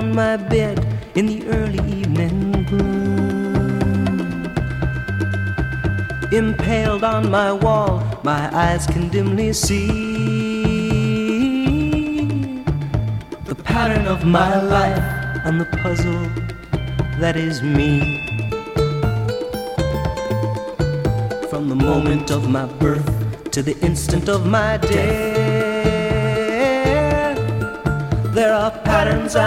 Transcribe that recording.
on my bed in the early evening gloom. Impaled on my wall, my eyes can dimly see the pattern of my life and the puzzle that is me. From the moment of my birth to the instant of my death, there are patterns